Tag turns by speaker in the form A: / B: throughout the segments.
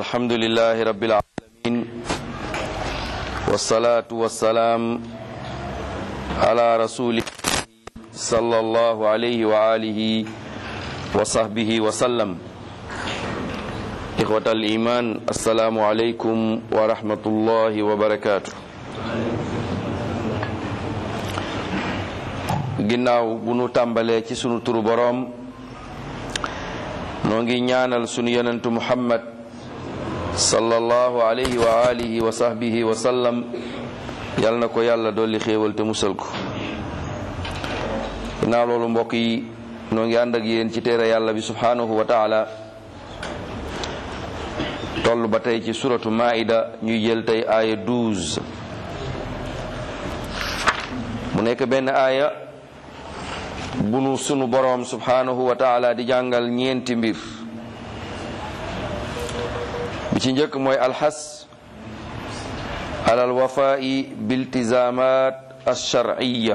A: alhamdulillahi rabbil alamin wassalatu wassalaam ala rasulihi sallallahu alayhi wa alihi wa sahbihi wa sallam. Ikhwatal iman, assalamu alaykum wa rahmatullahi wa barakatuh. Ginnaaw bu nu tàmbalee ci sunu turu boroom, noo ngi ñaanal sunu yonentu Muhammad sallallahu alayhi wa alihi wa sahbihi wa sallam, yal na ko yàlla dolli xéewal te musal ko. ginnaaw loolu mbokk yi, noo ngi ànd ak yéen ci téere yàlla bi subhanahu wa taala, toll ba tey ci suratu Maida, ñuy jël tey aaya 12. mu nekk benn aaya bu nu sunu boroom subhanahu wa taala di jàngal ñeenti mbir. bi ci njëkk mooy alxas ala alwafaa'i biltizaamaat alshar'iyya.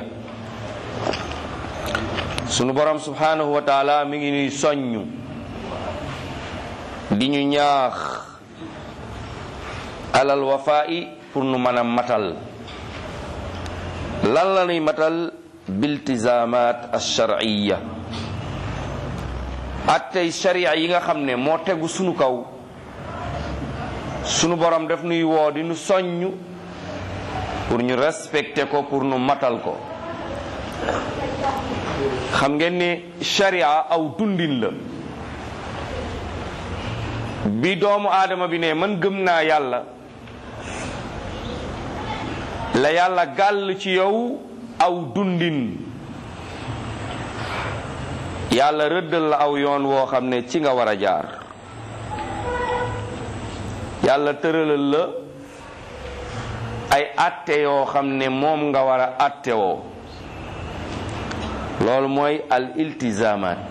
A: sunu boroom subhanahu wa taala mi ngi ñuy soññ di ñu ñaax alal wafaa'i pour nu mën a matal. lan la ñuy matal? biltizaamaat alshar'iyya, attey sharia yi nga xam ne moo tegu sunu kaw. sunu borom daf nuy woo di nu soññ pour ñu respecter ko, pour nu matal ko. xam ngeen ne sharia aw dundin la. bi doomu aadama bi ne man gëm naa yàlla, la yàlla gàll ci yow aw dundin. yàlla rëddal la aw yoon woo xam ne ci nga war a jaar. yàlla tëralal la ay atte yoo xam ne moom nga war a atte woo. loolu mooy al iltizaamaat.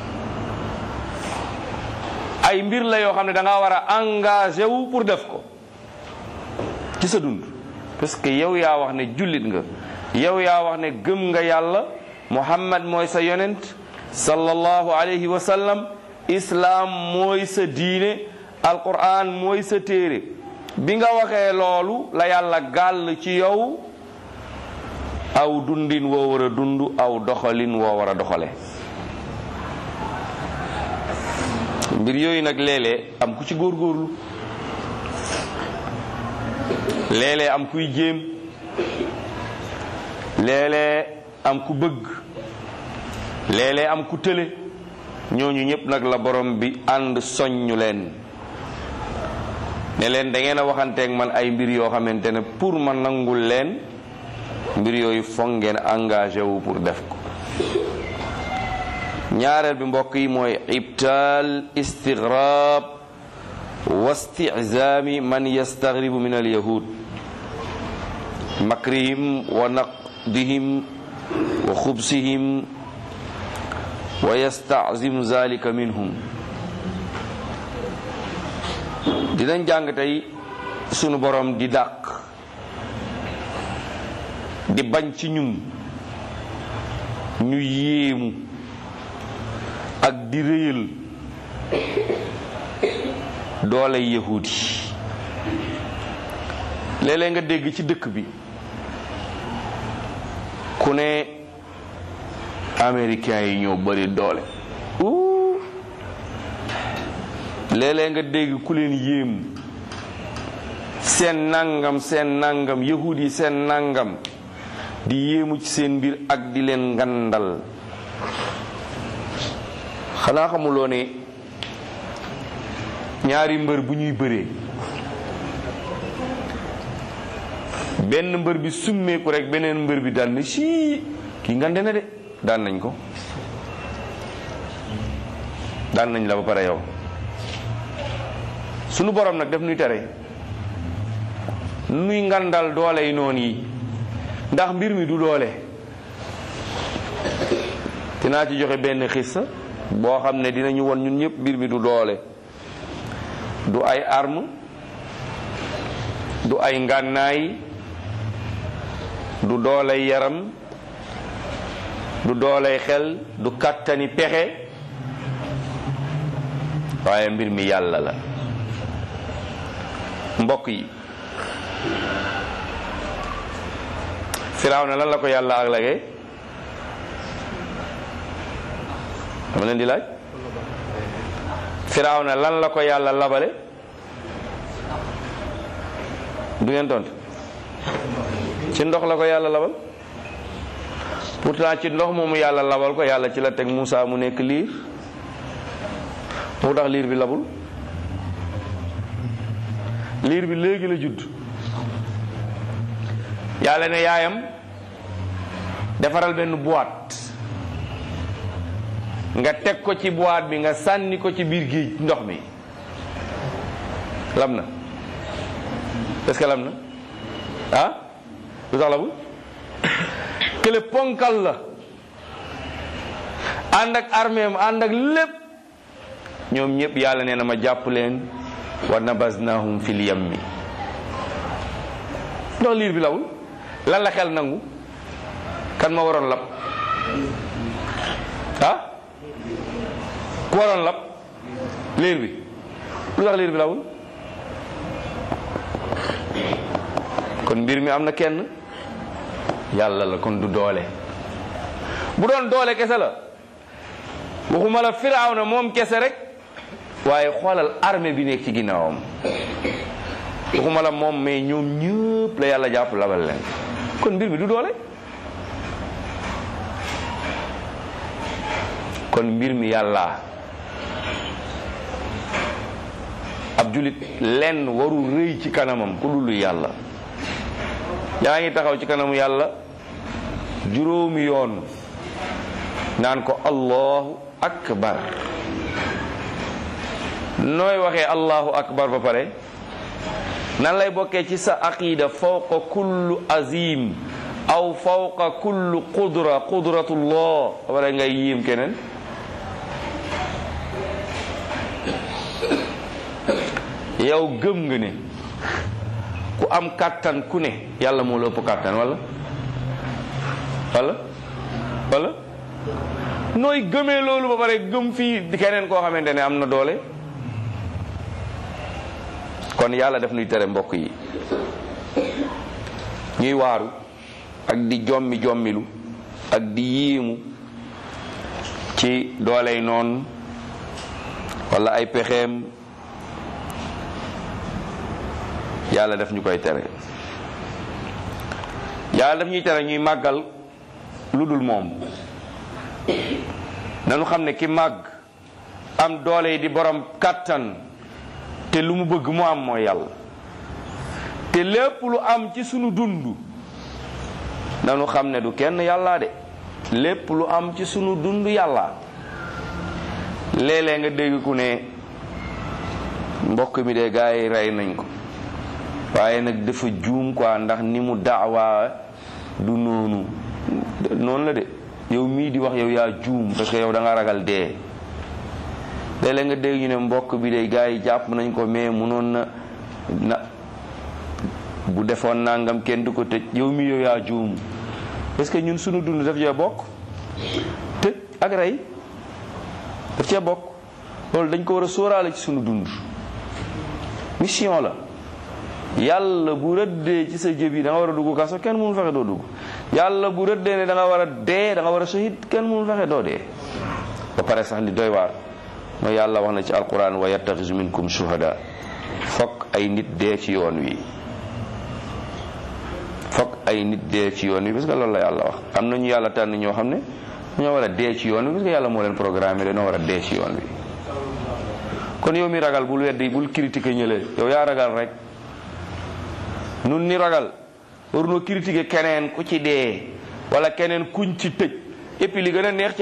A: ay mbir la yoo xam ne da nga war a engagé wu pour def ko ci sa dund, parce que yow yaa wax ne jullit nga, yow yaa wax ne gëm nga yàlla, Muhammad mooy sa yonent sallallahu alayhi wa sallam, islaam mooy sa diine, alquran mooy sa téere. bi nga waxee loolu la yàlla gàll ci yow aw dundin woo war a dund, aw doxalin woo war a doxale. mbir yooyu nag léeg-léeg am ku ci góorgóorlu, léeg-léeg am kuy jéem, léeg-léeg am ku bëgg, léeg-léeg am ku tële. ñooñu ñëpp nag la borom bi ànd soññu leen ne leen da ngeen a waxanteeg man ay mbir yoo xamante ne pour ma nangul leen, mbir yooyu foog ngeen engagé wu pour def ko. ñaareel bi mbokk yi mooy ibtaal istigrab wa istizaami man yastagribu min alyahud, makrihim wa naqdihim wa xubsihim wa yastazimu zalika minhum. dinañ jàng tey sunu borom di dàq, di bañ ci ñun ñu yéemu ak di réyal doole yahud yi. léeg-léeg nga dégg ci dëkk bi ku ne américains yi ñoo bari doole. léeg-léeg nga dégg ku leen yéem, seen nangam yahud yi seen nangam, di yéemu ci seen mbir ak di leen ngandal. xanaa xamuloo ne ñaari mbër bu ñuy bëree, benn mbër bi summeeku rek beneen mbër bi daan na sii kii ngande na de, daan nañ ko, daan nañ la ba pare yow. sunu borom nag def nuy tere nuy ngandal doole yi noonu yi, ndax mbir mi du doole. dinaa ci joxe benn xissa boo xam ne dinañu won ñun ñëpp mbir mi du doole, du ay arme, du ay ngànnaay, du dooley yaram, du dooley xel, du kàttani pexe, waaye mbir mi yàlla la. mbokk yi Firawna lan la ko yàlla ak lagee dama leen di laaj Firawna lan la ko yàlla labale du ngeen tontu ci ndox la ko yàlla labal pourtant ci ndox moomu yàlla labal ko yàlla ci la teg Muusa mu nekk liir moo tax liir bi labul liir bi léegi la judd yàlla ne yaayam defaral benn boîte nga teg ko ci boîte bi nga sànni ko ci biir géej ndox mi lam na est-ce que lam na ah lu tax labul kële ponkal la ànd ak armeem ànd ak lépp ñoom ñëpp yàlla nee na ma jàpp leen wa nabasnahum fil yammi ndox liir bi lawul lan la xel nangu kan ma waroon lab ah ku waroon lab liir bi lu tax liir bi lawul kon mbir mi am na kenn yàlla la kon du doole bu doon doole kese la waxuma la Firawna moom kese rek waaye xoolal armée bi nekk ci ginnaawam waxuma la moom mais ñoom ñëpp la yàlla jàpp labal leen kon mbir mi du doole kon mbir mi yàlla ab julit lenn waru rëy ci kanamam ku dul yàlla yaa ngi taxaw ci kanamu yàlla juróomi yoon naan ko allahu akbar nooy waxee allahu akbar ba pare nan lay bokkee ci sa aqida fawqa kullu azim aw fawqa kullu qudratullah ba pare ngay yiim keneen yow gëm nga ne ku am kàttan ku ne yàlla moo la ëpp kàttan wala nooy gëmee loolu ba pare gëm fii di keneen koo xamante ne am na doole kon yàlla def nuy tere mbokk yi ñuy waaru ak di jommilu ak di yiimu ci dooley noon wala ay pexeem yàlla def ñu koy tere yàlla def ñuy tere ñuy màggal lu dul moom nanu xam ne ki màgg am doole yi di borom kàttan te lu mu bëgg mu am mooy yàlla te lépp lu am ci sunu dund nanu xam ne du kenn yàlla de lépp lu am ci sunu dund yàlla léeg-léeg nga dégg ku ne mbokk mi de gaa yi rey nañ ko waaye nag dafa juum quoi ndax ni mu daawaa du noonu la de yow mii di wax yow yaa juum parce que yow da nga ragal dee léeg-léeg nga dégg ñu ne mbokk bi de gaa yi jàpp nañ ko mais munoon na bu defoon nangam kenn du ko tëj yow mii yow yaa juum parce que ñun sunu dund daf cee bokk tëj ak rey daf cee bokk loolu dañ ko war a sóoraale ci sunu dund mission la yàlla bu rëddee ci sa jëb yi da nga war a dugg kaso kenn mënul fexe doo dugg yàlla bu rëddee ne da nga war a dee da nga war a shahid kenn mënul fexe doo dee ba pare sax li doy waar mooy yàlla wax na ci alquran wa yattaxisu minkum shuhada fokk ay nit dee ci yoon wi fokk ay nit dee ci yoon wi parce que loolu la yàlla wax am na ñu yàlla tànn ñoo xam ne ñoo war a dee ci yoon wi parce que yàlla moo leen programmé dañoo war a dee ci yoon wi kon yow mi ragal bul weddi bul critiquer ñële yow yaa ragal rek nun ni ragal warunoo critiquer keneen ku ci dee wala keneen kuñ ci tëj et puis li gën a neex ci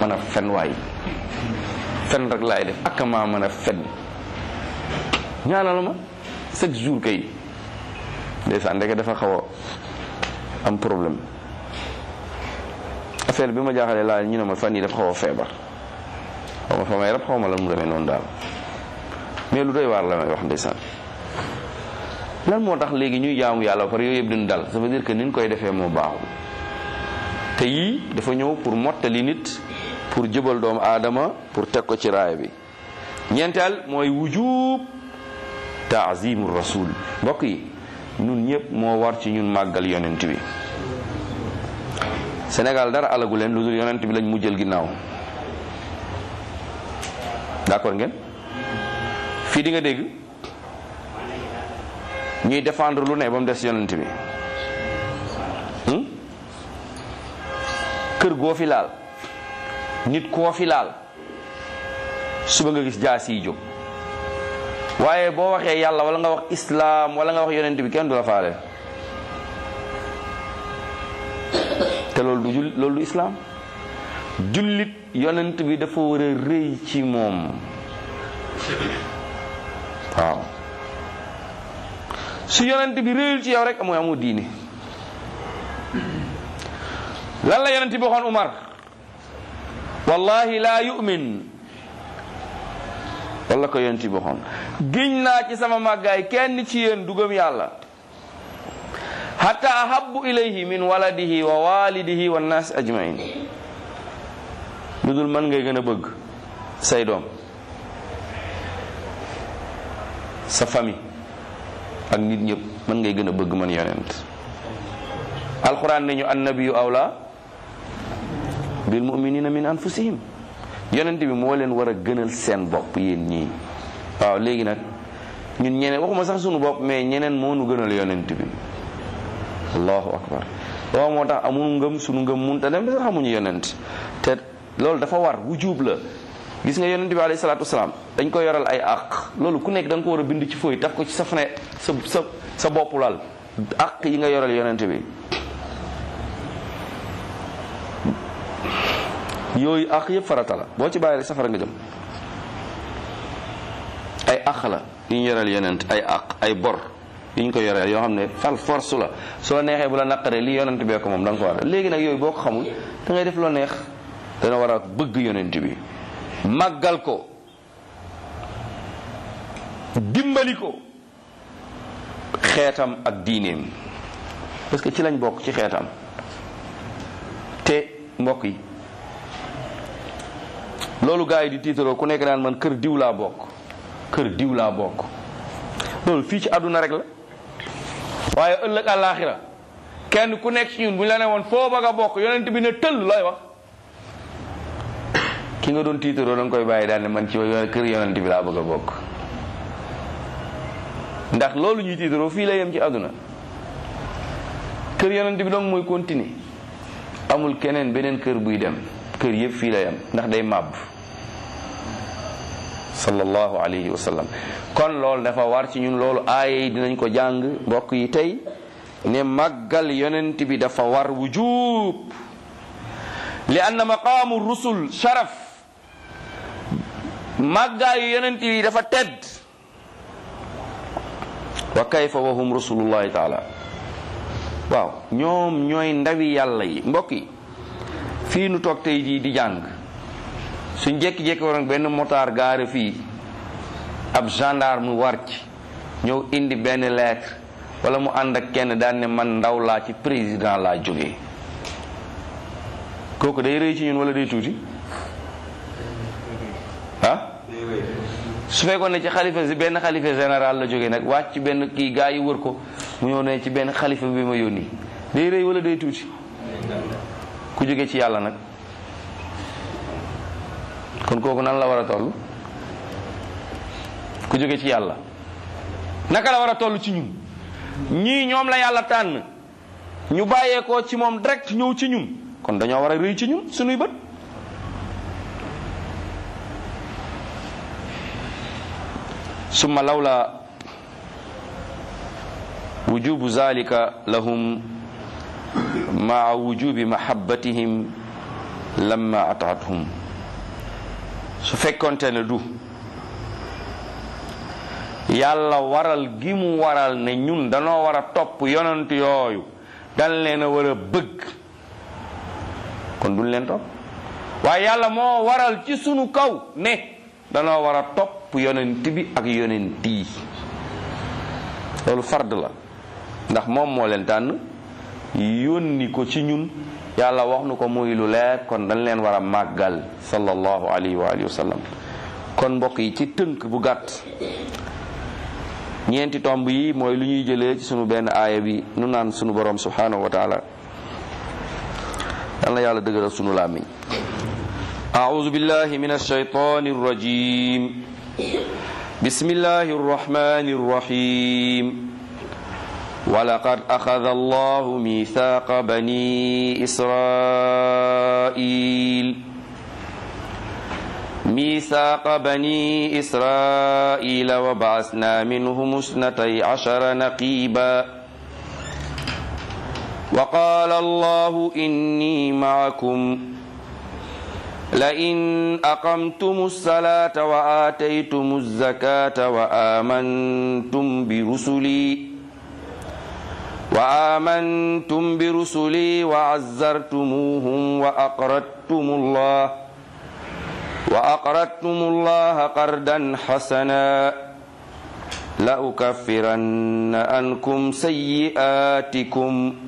A: mën a fen waay fen rek laay def ak maa mën a fen ñaanal ma chaque jour kay ndeysaan ndeke dafa xaw a am problème affaire bi ma jaaxalee laa ñu ne ma fan yi dafa xaw a feebar xaw ma fa may rab xaw ma lan mu demee noonu daal mais lu doy waar la may wax ndeysaan lan moo tax léegi ñuy jaamu yàlla ba pare yooyu yëpp duñ dal ça veut dire que ni ñu koy defee moo baaxul te yii dafa ñëw pour mottali nit pour jëbal doomu aadama pour teg ko ci raay bi ñeenteel mooy wujub taazimu rasul mbokk yi ñun ñëpp moo war ci ñun màggal yonent bi Sénégal dara alagu leen lu dul yonent bi lañ mujjël ginnaaw d'accord ngeen fii di nga dégg ñuy défendre lu ne ba mu des yonent bi kër goo fi laal nit koo fi laal suba nga gis jaas yi jóg waaye boo waxee yàlla wala nga wax islam wala nga wax yonent bi kenn du la faale te loolu du islam jullit yonent bi dafa war a rëy ci moom waaw su yonent bi rëyul ci yow rek mooy amoo diine lan la yonent bi waxoon Umar wallahi la yu'min walla ko yonent bi waxoon giñ naa ci sama màggaay kenn ci yéen du gëm yàlla hatta ahabbu ilayhi min waladihi wa walidihi wa nas ajmain lu dul man ngay gën a bëgg say doom sa famille ak nit ñëpp man ngay gën a bëgg man yonent alquran ne ñu annabiyu awla bil mu'minina min anfusihim yonent bi moo leen war a gënal seen bopp yéen ñii waaw léegi nag ñun ñeneen waxuma sax sunu bopp mais ñeneen moo nu gënal yonent bi allahu akbar waaw moo tax amul ngëm sunu ngëm munta dem sax xamuñu yonent te loolu dafa war wujub la gis nga yonent bi alayhi salaatu wasalaam dañ ko yoral ay àq loolu ku nekk da nga ko war a bind ci fooy taf ko ci sa fane sa bopp lal àq yi nga yoral yonent bi yooyu àq yëpp farata la boo ci bàyyi rek safara nga jëm ay àq la yu ñu yoral yonent ay àq ay bor yu ñu ko yoreel yoo xam ne fal force la soo neexee bu la naqaree li yonent bee ko moom da nga ko war a léegi nag yooyu boo ko xamul da ngay def loo neex dana war a bëgg yonent bi màggal ko dimbali ko xeetam ak diineem parce que ci lañ bokk ci xeetam te mbokk yi loolu gars yi di tiitaroo ku nekk naan man kër diw laa bokk kër diw laa bokk loolu fii ci àdduna rek la waaye ëllëg àllaaxira kenn ku nekk ci ñun bu ñu la ne woon foo bëgg a bokk yonent bi ne tëll looy wax ki nga doon tiitaroo da nga koy bàyyi daal ne man ci kër yonent bi laa bëgg a bokk ndax loolu ñuy tiitaroo fii la yem ci àdduna kër yonent bi donc mooy continuer amul keneen beneen kër buy dem kër yëpp fii la yem ndax day màbb sallallahu alayhi wa sallam kon loolu dafa war ci ñun loolu aaya yi dinañ ko jàng mbokk yi tey ne màggal yonent bi dafa war wujub li anna maqaamu rusul sharaf màggaayu yonent yi dafa tedd wa kayfa wa hum rusulullahi taala waaw ñoom ñooy ndawi yàlla yi mbokk yi fii nu toog tey jii di jàng suñ jékki-jékki waroon benn motaar gaare fii ab gendarme mu war ci ñëw indi benn lettre wala mu ànd ak kenn daan ne man ndaw laa ci président laa jógee kooku day rëy ci ñun wala day tuuti ah su fekkoon ne ci xalifa si benn xalifa général la jógee nag wàcc ci benn kii gaa yi wër ko mu ñëw ne ci benn xalifa bi ma yónni day rëy wala day tuuti ku jóge ci yàlla nag kon kooku nan la war a toll ku jóge ci yàlla naka la war a toll ci ñun ñii ñoom la yàlla tànn ñu bàyyeekoo ci moom direct ñëw ci ñun kon dañoo war a rëy ci ñun sunuy bët summa lawla wujubu zalika lahum maa wujubi mahabbatihim lamma ataathum su fekkonte ne du yàlla waral gi mu waral ne ñun danoo war a topp yonent yooyu dan leen a war a bëgg kon duñ leen topp waaye yàlla moo waral ci sunu kaw ne danoo war a topp yonent bi ak yonent yi loolu fard la ndax moom moo leen tànn yónni ko ci ñun yàlla wax nu ko muy lu leer kon dañ leen war a màggal sallallahu alayhi wa alihi wa sallam kon mbokk yi ci tënk bu gàtt ñeenti tomb yi mooy lu ñuy jëlee ci sunu benn aaya bi nu naan sunu borom subhanahu wa taala yal na yàlla dëgëral sunu làmmiñ a'udhu billahi minash shaytanir rajim bismillahir rahmanir rahim ولقد أخذ الله ميثاق بني إسرائيل وبعثنا منهم 12 نقيبا وقال الله إني معكم لئن أقمتم الصلاة وآتيتم الزكاة وآمنتم برسلي وعزرتموهم وأقرضتم الله قرضا حسنا لأكفرن عنكم سيئاتكم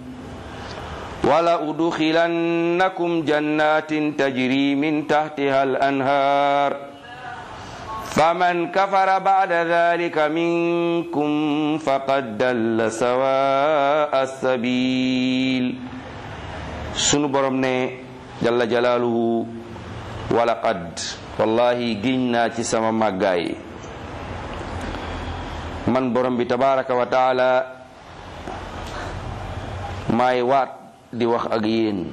A: ولأدخلنكم جنات تجري من تحتها الأنهار فمن كفر بعد ذلك منكم فقد ضل سواء السبيل sunu borom ne jalla jalaaluhu walaqad wallahi giñ naa ci sama màggaay man borom bi tabaraka wa taala maay waat di wax ak yéen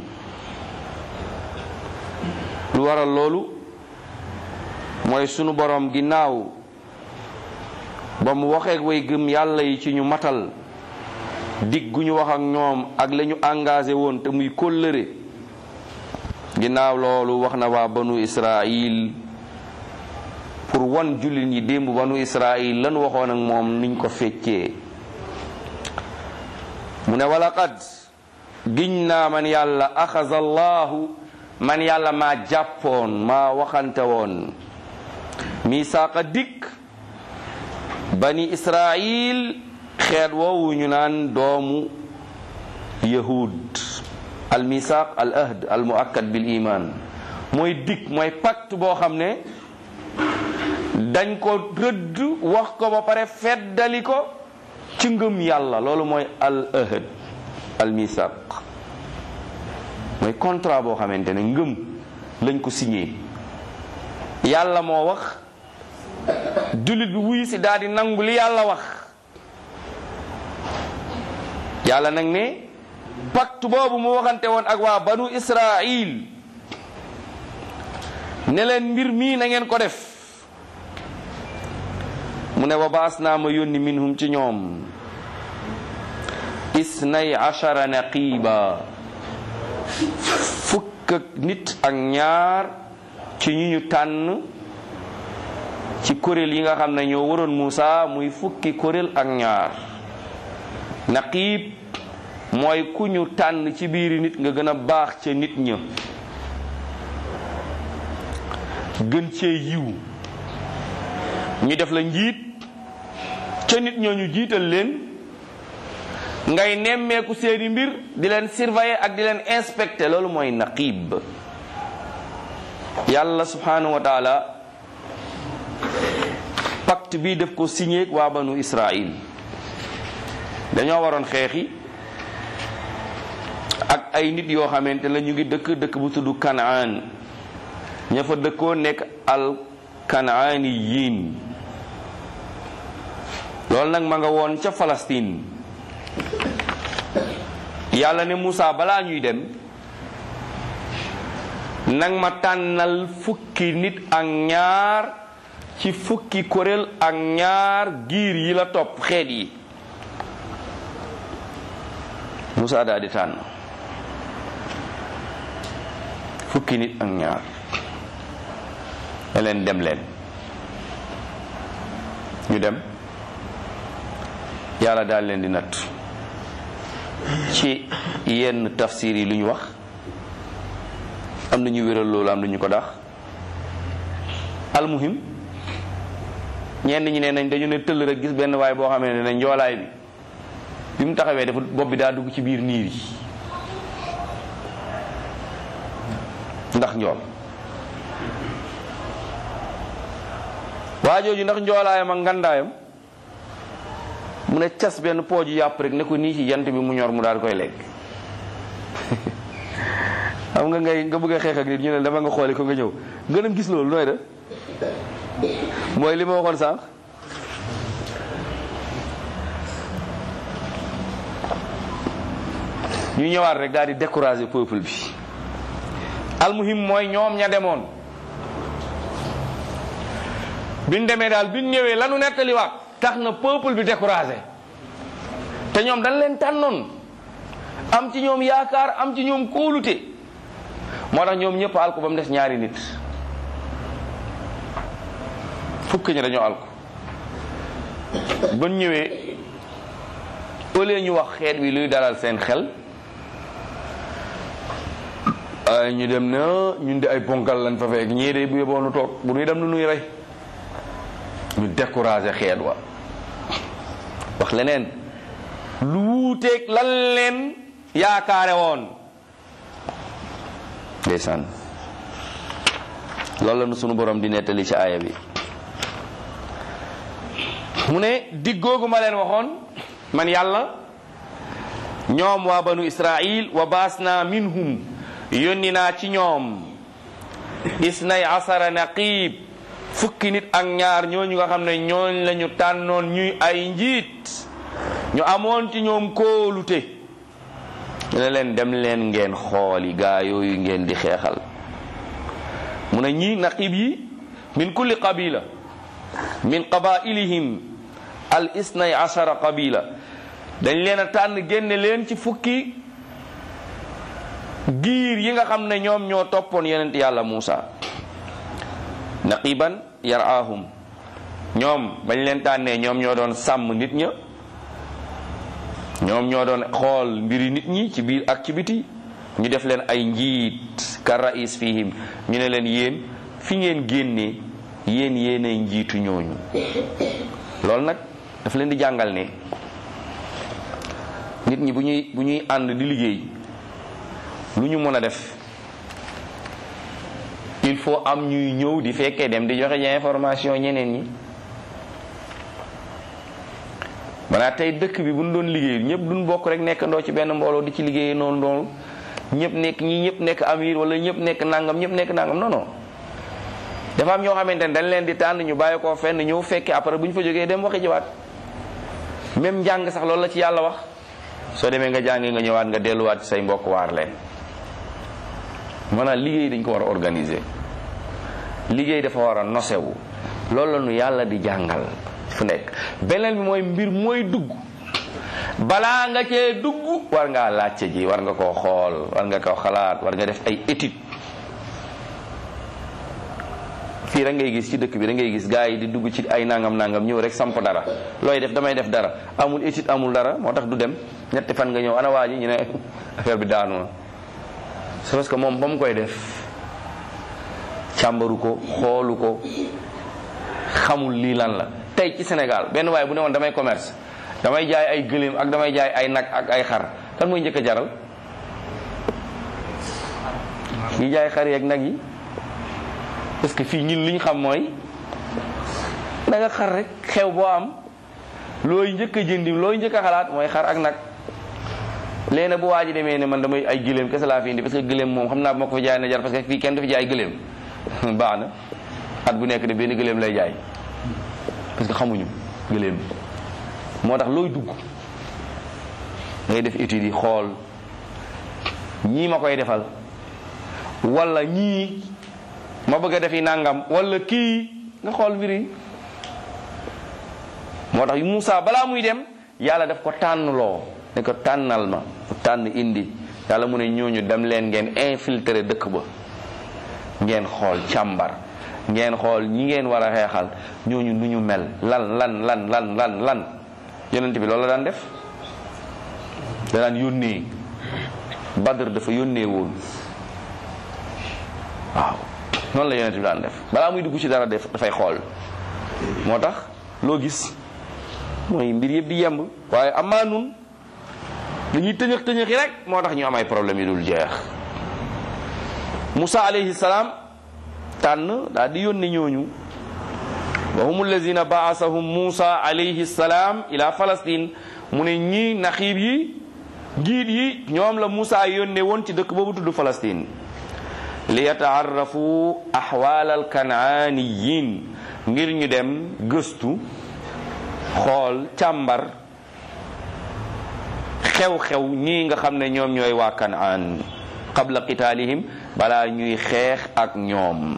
A: lu waral loolu mooy sunu borom ginnaaw ba mu waxee way gëm yàlla yi ci ñu matal dig gu ñu wax ak ñoom ak la ñu engagé woon te muy kóllëre ginnaaw loolu wax na waa banu Israil pour wan jullit ñi démb banu Israil lan waxoon ak moom niñ ko feccee mu ne walaqad giñ naa man yàlla axaza allahu man yàlla maa jàppoon maa waxante woon misaaqa dikk bani Israil xeet woowu ñu naan doomu yahud al misaaq al ahd al muakkad bil iman mooy dikk mooy pacte boo xam ne dañ ko rëdd wax ko ba pare feddali ko ci ngëm yàlla loolu mooy al ahd al misaaq mooy contrat boo xamante ne ngëm lañ ko signé yàlla moo wax jullit bi wuyu si daal di nangu li yàlla wax yàlla nag ne pacte boobu mu waxante woon ak waa banu Israil ne leen mbir mii na ngeen ko def mu ne wa baas naa ma yónni minhum ci ñoom 12 naqiba fukk ak nit ak ñaar ci ñi ñu tànn ci kuréel yi nga xam ne ñoo waroon Muusa muy fukki kuréel ak ñaar naqib mooy ku ñu tànn ci biiri nit nga gën a baax ca nit ña gën cee yiw ñu def la njiit ca nit ñoo ñu jiital leen ngay nemmeeku seeni mbir di leen surveiller ak di leen inspecter loolu mooy naqib yàlla subhanahu wa taala pacte bi def ko signé waa banu Israil dañoo waroon xeexi ak ay nit yoo xamante la ñu ngi dëkk bu tudd Kanaan ña fa dëkkoo nekk al kanaaniyin loolu nag ma nga woon ca Palestine yàlla ne Musaa balaa ñuy dem nag ma tànnal fukki nit ak ñaar ci fukki kuréel ak ñaar giir yi la topp xeet yi Musaa daal di tànn fukki nit ak ñaar ne leen dem leen. ñu dem yàlla daal leen di natt. ci yenn tafsir yi lu ñu wax am na ñu wéral loolu am na ñu ko dax almuhim ñenn ñi ne nañ dañu ne tëll rek gis benn waay boo xamee ne njoolaay bi mu taxawee dafa bopp bi daa dugg ci biir niir yi ndax njool. waa jooju ndax njoolaayam ak ngandaayam mu ne cas benn pooju yàpp rek ne ko nii ci jant bi mu ñor mu daal koy lekk. xam nga nga bëgg a xeex ak nit ñu ne dama nga xooli ko nga ñëw nga dem gis loolu nooy de mooy li ma waxoon sànq. ñu ñëwaat rek daal di décourager peuple bi. almuhim mooy ñoom ña demoon biñ demee daal biñ ñëwee lanu nettaliwaat tax na peuple bi découragé te ñoom dañ leen tànnoon am ci ñoom yaakaar am ci ñoom kóolute moo tax ñoom ñëpp alko ba mu des ñaari nit fukki ñi dañoo alko ba ñëwee au lieu ñu wax xeet wi luy dalal seen xel ay ñu dem na ñun di ay ponkal lañ fa fekk ñii de bu yeboonu toog bu ñuy dem nu nuy rey ñu découragé xeet wa wax leneen lu wuuteeg lan leen yaakaare woon ndeysaan loolu la nu sunu borom di nettali ci aaya bi mu ne diggoogu ma leen waxoon man yàlla ñoom waa banu Israil wa baasna minhum yónni naa ci ñoom isnay asara naqib fukki nit ak ñaar ñooñu nga xam ne ñooñ lañu tànnoon ñuy ay njiit ñu amoon ci ñoom kóolute ne leen dem leen ngeen xooli gaa yooyu ngeen di xeexal mu ne ñi naqib yi min kulli qabila min qabailihim al isnay asara qabila dañ leen a tànn génne leen ci fukki giir yi nga xam ne ñoom ñoo toppoon yonent yàlla Muusa naqiban yarahum ñoom bañ leen tànnee ñoom ñoo doon sàmm nit ña ñoom ñoo doon xool mbiri nit ñi ci biir ak ci biti ñu def leen ay njiit ka rais fihim ñu ne leen yéen fi ngeen génnee yéen yéenay njiitu ñooñu loolu nag daf leen di jàngal ne nit ñi bu ñuy ànd di liggéey lu ñu mën a def il faut am ñuy ñëw di fekkee dem di joxe ji information ñeneen ñi maanaa tey dëkk bi bu ñu doon liggéey ñëpp duñ bokk rek nekk ndoo ci benn mbooloo di ci liggéeyee noonu ñëpp nekk ñii ñëpp nekk amir wala ñëpp nekk nangam ñëpp nekk nangam non non dafa am ñoo xamante ne dañ leen di tànn ñu bàyyi ko fenn ñëw fekkee après bu ñu fa jógee dem waxi jiwaat même njàng sax loolu la ci yàlla wax soo demee nga jàngi nga ñëwaat nga delluwaat ci say mbokk waar leen maanaam liggéey dañ ko war a organiser liggéey dafa war a nosewu loolu la nu yàlla di jàngal fu nekk beneen bi mooy mbir mooy dugg balaa nga cee dugg war ngaa laajte ji war nga koo xool war nga koo xalaat war nga def ay étude fii rek ngay gis ci dëkk bi da ngay gis gars yi di dugg ci ay nangam nangam ñëw rek samp dara looy def damay def dara amul étude amul dara moo tax du dem ñetti fan nga ñëw ana waa ji ñu ne affaire bi daanu na c'est parce que moom ba mu koy def càmbaru ko xoolu ko xamul lii lan la. tey ci Sénégal benn waaye bu ne woon damay commerce damay jaay ay gëléem ak damay jaay ay nag ak ay xar kan mooy njëkk a jaral ñi jaay xar yi ak nag yi parce que fii ñun li ñu xam mooy da nga xar rek xew boo am looy njëkk a jëndi looy njëkk a xalaat mooy xar ak nag léegi nag bu waa ji demee ne man damay ay gëléem kese laa fi indi parce que gëléem moom xam naa bu ma ko fi jaay na jar parce que fii kenn du fi jaay gëléem baax na at bu nekk de benn gëléem lay jaay parce que xamuñu gëléem moo tax looy dugg ngay def étude yi xool ñii ma koy defal wala ñii ma bëgg a defi nangam wala kii nga xool mbir yi moo tax Moussa balaa muy dem yàlla daf ko tànnloo ne ko tànnal ma tànn indi yàlla mu ne ñooñu dem leen ngeen infiltrer dëkk ba ngeen xool càmbar, ngeen xool ñi ngeen war a xeexal ñooñu nu ñu mel, lan yonent bi loolu la daan def. da daan yónnee. Badr dafa yónnee woon, waaw noonu la yonent bi daan def. balaa muy dugg ci dara dafay xool. moo tax loo gis mooy mbir yëpp di yemb. waaye amaa nun dañuy tëñëx tëñëxi rek, moo tax ñu am ay problème yi dul jeex. Musa alayhi salaam tànn daal di yónni ñooñu. wa hum allazina baasahum Musa alayhi salaam ila Palestine. mu ne ñii naxiib yi giid yi ñoom la Musa yónne woon ci dëkk boobu tudd Palestine. li yataarrafu ahwaal al kanaaniyin, ngir ñu dem gëstu xool càmbar xew-xew ñii nga xam ne ñoom ñooy waa Kanaan qabla qitaalihim, balaa ñuy xeex ak ñoom.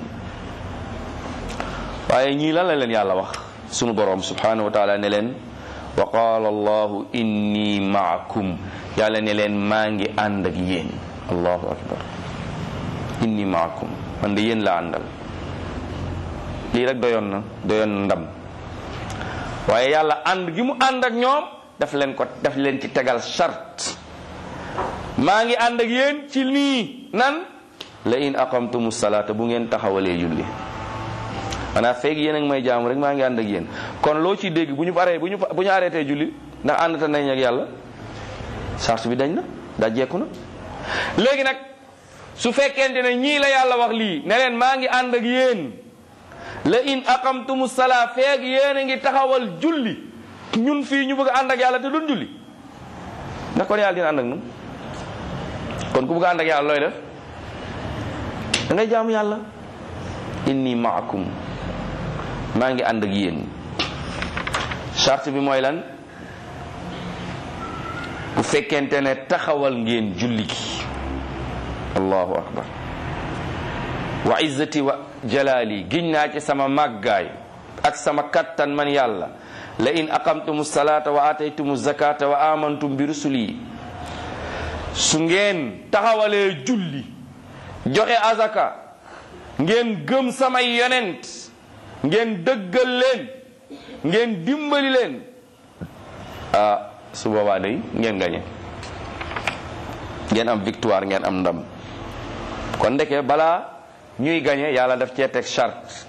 A: waaye ñii lan la leen yàlla wax sunu boroom subhanahu wa taala ne leen wa qaala allahu inni maakum, yàlla ne leen maa ngi ànd ak yéen. allahu akbar, inni maakum, man de yéen la àndal. lii rek doyoon na ndam. waaye yàlla ànd gi mu ànd ak ñoom daf leen ci tegal charte. maa ngi ànd ak yéen ci nii nan la in aqamtumu salaata, bu ngeen taxawalee julli. maanaam feeg yéen a ngi may jaamu rek maa ngi ànd ak yéen. kon loo ciy dégg bu ñu arrêté julli ndax ànd ta nañ ak yàlla, charte bi dañ na dajjeeku na. léegi nag su fekkente ne ñii la yàlla wax lii ne leen maa ngi ànd ak yéen, la in aqamtumu salaa, feeg yéen a ngi taxawal julli, ñun fii ñu bëgg a ànd ak yàlla te duñ julli, ndax kon yàlla dina ànd ak ñun. kon ku bëgg a ànd ak yàlla looy def? da ngay jaamu yàlla. inni maakum, maa ngi ànd ak yéen. charte bi mooy lan? bu fekkente ne taxawal ngeen julli gi. allahu akbar. wa izzati wa jalaali, giñ naa ci sama màggaay ak sama kattan man yàlla. la in aqamtumu salata wa ataytumu zakata wa amantum bi rusuli, su ngeen taxawalee julli, joxe azaka, ngeen gëm samay yonent, ngeen dëggal leen, ngeen dimbali leen, su boobaa day ngeen gañe, ngeen am victoire, ngeen am ndam. kon ndeke balaa ñuy gañe yàlla daf cee teg charte.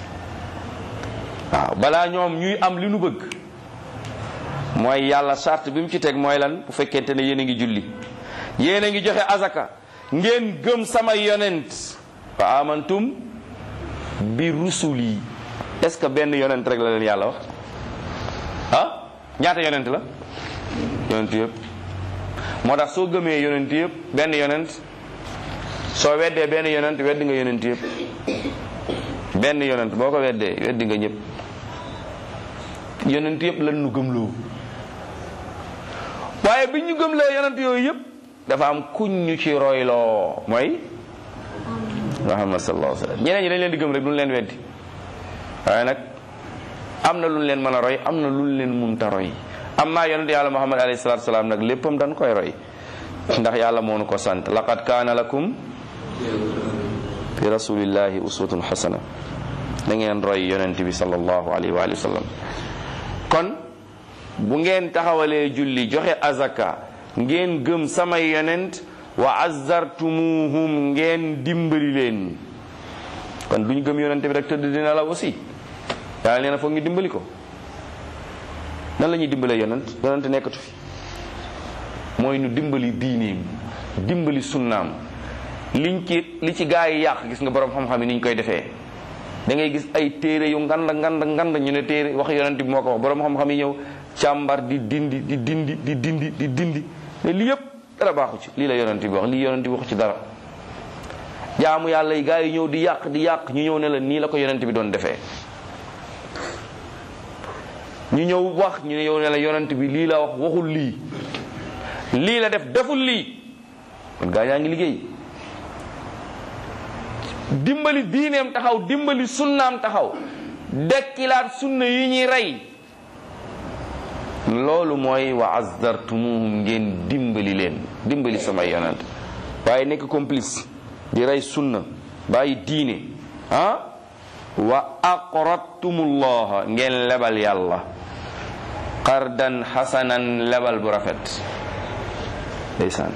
A: waaw balaa ñoom ñuy am li nu bëgg, mooy yàlla charte bi mu ci teg mooy lan? bu fekkente ne yéen a ngi julli, yéen a ngi joxe azaka, ngeen gëm sama yonent, wa amantum bi rusuli. est-ce que benn yonent rek la leen yàlla wax? ñaata yonent la? yonent yëpp. moo tax soo gëmee yonent yëpp, benn yonent, soo weddee benn yonent weddi nga yonent yëpp. benn yonent boo ko weddee weddi nga ñëpp. yonent yëpp lan nu gëmloo. waaye bi ñu gëmlee yonent yooyu yëpp dafa am kuñ ñu ci royloo, mooy Muhammad sallallahu alayhi wa sallam. ñeneen ñi dañ leen di gëm rek duñ leen weddi, waaye nag am na luñ leen mën a roy, am na luñ leen munta roy. amma yonent yàlla Muhammad alayhi salaatu salaam nag léppam dañ koy roy, ndax yàlla moo nu ko sant. laqad kaana lakum fi rasulillahi uswatun hasana. da ngeen roy yonent bi sallallahu alayhi wa sallam. kon bu ngeen taxawalee julli, joxe azaka, ngeen gëm samay yonent, wa azzartumuhum, ngeen dimbali leen. kon duñ gëm yonent bi rek tëdd dina la aussi, yàlla nee na foog ñu dimbali ko. nan la ñuy dimbalee yonent nekkatu fi, mooy nu dimbali diineem, dimbali sunnaam. li ci gaa yi yàq, gis nga borom xam-xam yi ni ñu koy defee. da ngay gis ay téere yu ngand ñu ne téere wax yonent bi moo ko wax, borom xam-xam yi ñëw càmbar di dindi mais lii yëpp dara baaxu ci. lii la yonent bi wax, lii yonent bi waxu ci dara. jaamu yàlla yi gaa yi ñëw di yàq ñu ñëw ne la nii la ko yonent bi doon defee. ñu ñëw wax ñu ñëw ne la yonent bi lii la wax, waxul lii la def, deful lii. kon gaa yaa ngi liggéey. dimbali diineem taxaw, dimbali sunnaam taxaw, dekkilaat sunna yi ñuy rey. loolu mooy wa azzartumuhum, ngeen dimbali leen, dimbali samay yonent. waaye nekk complice di rey sunna, bàyyi diine wa aqradtumullaha ngeen lebal yàlla qardan xasanan lebal bu rafet ndeysaan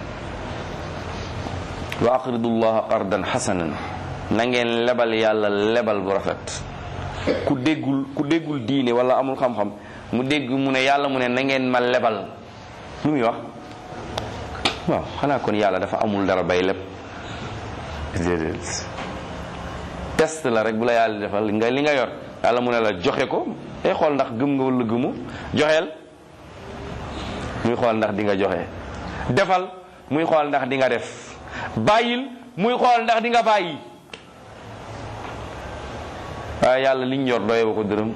A: wa aqridullaha qardan xasanan na ngeen lebal yàlla lebal bu rafet ku déggul diine wala amul xam-xam mu dégg mu ne yàlla mu ne na ngeen ma lebal lu muy wax waaw xanaa kon yàlla dafa amul dara bay lépp déedéet test la rek bu la yàlla defal li nga yor yàlla mu ne la joxe ko day xool ndax gëm nga wala gëmu joxeel muy xool ndax di nga joxe defal muy xool ndax di nga def bàyyil muy xool ndax di nga bàyyi waaye yàlla liñ yor doyewu ko dërëm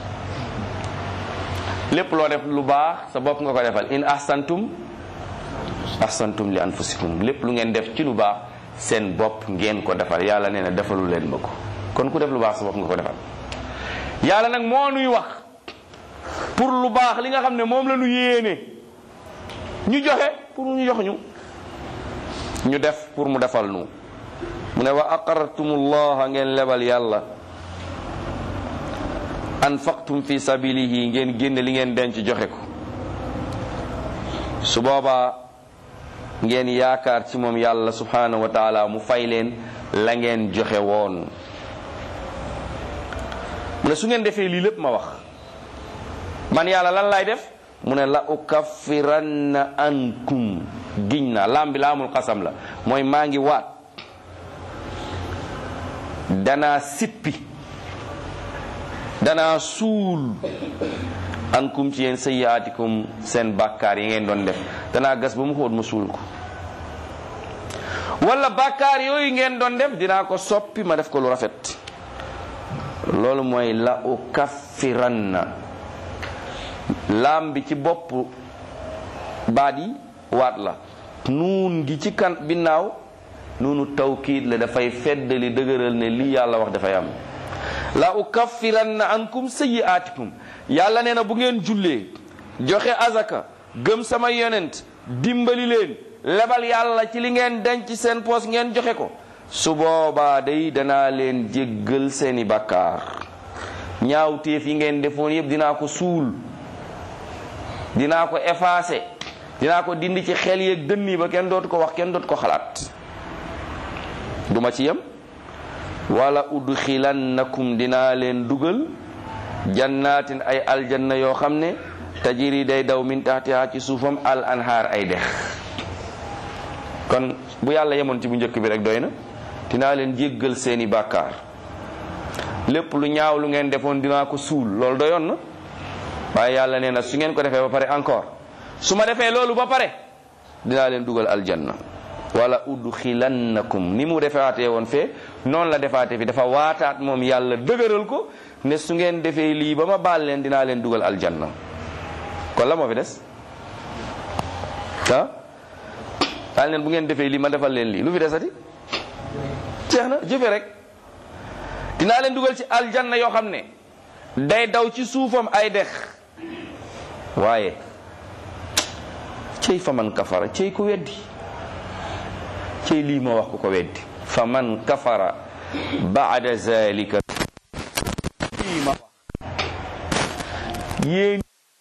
A: lépp loo def lu baax sa bopp nga ko defal in ahsantum li anfusikum lépp lu ngeen def ci lu baax seen bopp ngeen ko defal yàlla nee na defalu leen ma ko kon ku def lu baax sa bopp nga ko defal yàlla nag moo nuy wax pour lu baax li nga xam ne moom la ñu yéene ñu joxe pour ñu jox ñu def pour mu defal nu mu ne wa aqartumullaha ngeen lebal yàlla anfaqtum fi sabilihi ngeen génne li ngeen denc joxe ko su boobaa ngeen yaakaar ci moom yàlla subhanahu wa taala mu fay leen la ngeen joxe woon mu ne su ngeen defee lii lépp ma wax man yàlla lan laay def mu ne la ukaffiranna ankum giñ naa laam bi laamul xasam la mooy maa ngi waat danaa sippi danaa suul ankum ci yéen sayyaatikum seen bàkkaar yi ngeen doon def danaa gas ba mu xóot ma suul ko wala bàkkaar yooyu ngeen doon def dinaa ko soppi ma def ko lu rafet loolu mooy la ukaffiranna laam bi ci bopp baat yi waat la nuun gi ci kan binnaaw nuunu tawkiid la dafay feddali dëgëral ne lii yàlla wax dafay am la ukaffiranna ankum sayyi'atikum yàlla nee na bu ngeen jullee joxe azaka gëm sama yonent dimbali leen lebal yàlla ci li ngeen denc seen poos ngeen joxe ko su boobaa day danaa leen jéggal seeni bakkaar ñaawteef yi ngeen defoon yépp dinaa ko suul dinaa ko effacer dinaa ko dindi ci xel yeeg dënn yi ba kenn dootu ko wax kenn dootu ko xalaat duma ci yem wala udxilannakum dinaa leen dugal jannaatin ay aljanna yoo xam ne tajiri day daw min taxtiha ci suufam al anhaar ay dex kon bu yàlla yemoon ci bu njëkk bi rek doy na dinaa leen jéggal seeni bàkkaar lépp lu ñaaw lu ngeen defoon dinaa ko suul loolu doyoon na waaye yàlla nee na su ngeen ko defee ba pare encore su ma defee loolu ba pare dinaa leen dugal aljanna wala udxilannakum ni mu defaatee woon fee noonu la defaatee fi dafa waataat moom yàlla dëgëral ko ne su ngeen defee lii ba ma baal leen dinaa leen dugal aljanna kon la moo fi des daal leen bu ngeen defee lii ma defal leen lii lu fi desati jeex na jëfe rek dinaa leen dugal ci aljanna yoo xam ne day daw ci suufam ay dex waaye cey fa man kafara cey ko weddi cey lii ma wax ko weddi fa man kafara baada zalika lii ma wax yéen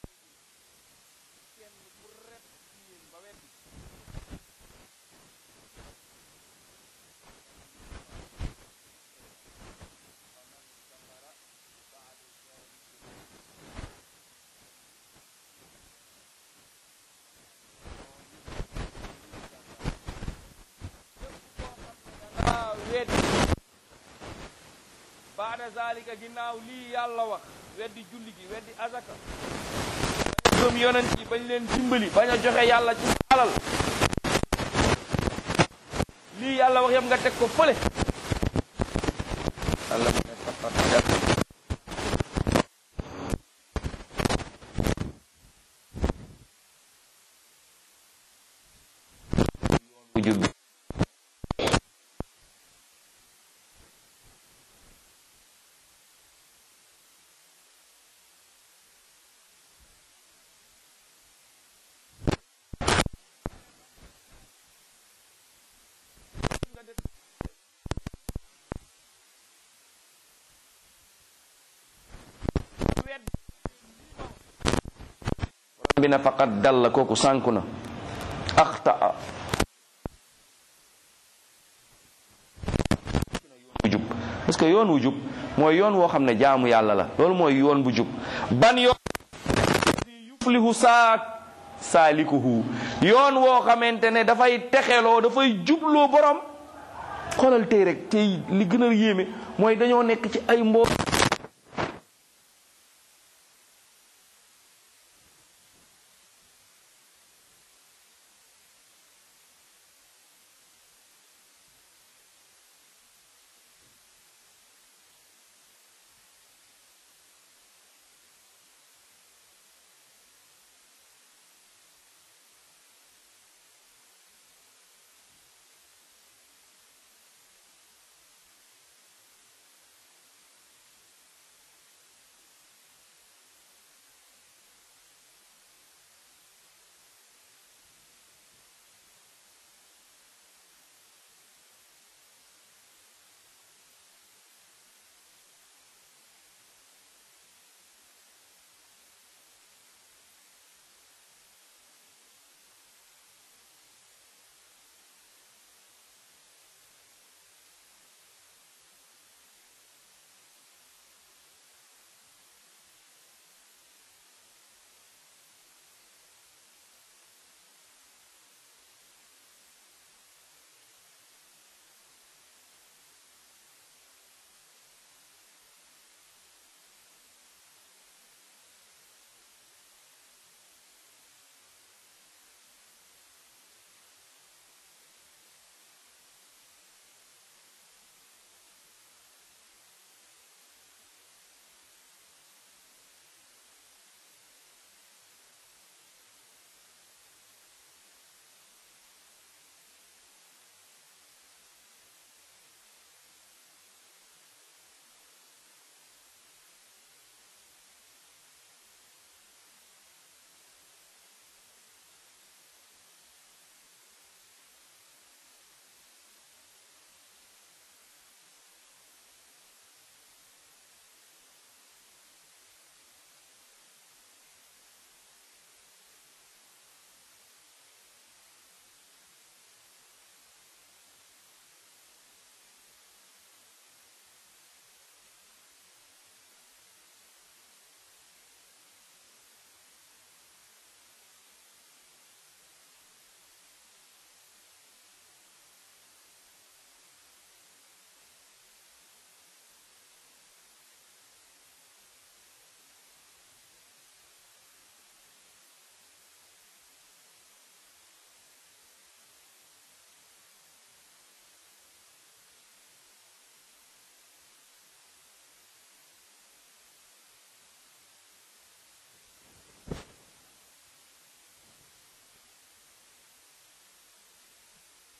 A: baada zalika ginnaaw lii yàlla wax weddi julli gi weddi azaka bañ a gëm yonent yi bañ leen dimbali bañ a joxe yàlla ci alal lii yàlla wax yam nga teg ko fële Allah mu ne faqat jub bi na faqad dalla kooku sànku na axtaa wu jub parce que yoon wu jub mooy yoon woo xam ne jaamu yàlla la loolu mooy yoon bu jub ban yoon yuflihu saalikuhu yoon woo xamante ne dafay texeloo dafay jubloo borom xoolal tey rek tey li gën a yéeme mooy dañoo nekk ci ay mbooloo